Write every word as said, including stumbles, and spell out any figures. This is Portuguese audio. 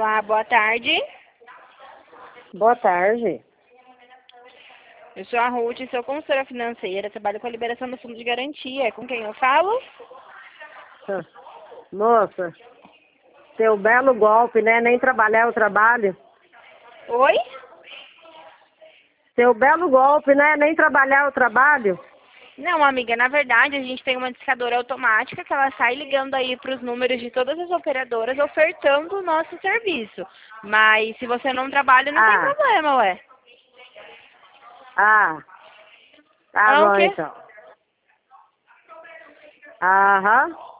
Olá, boa tarde. Boa tarde. Eu sou a Ruth, sou consultora financeira, trabalho com a liberação do fundo de garantia. Com quem eu falo? Ah, Moça, seu belo golpe, né? Nem trabalhar eu trabalho. Oi? Seu belo golpe, né? Nem trabalhar eu trabalho. Não, amiga, na verdade a gente tem uma discadora automática que ela sai ligando aí para os números de todas as operadoras ofertando o nosso serviço. Mas se você não trabalha, não tem Ah, problema, ué. ah, tá Ah, o bom quê? então. Aham.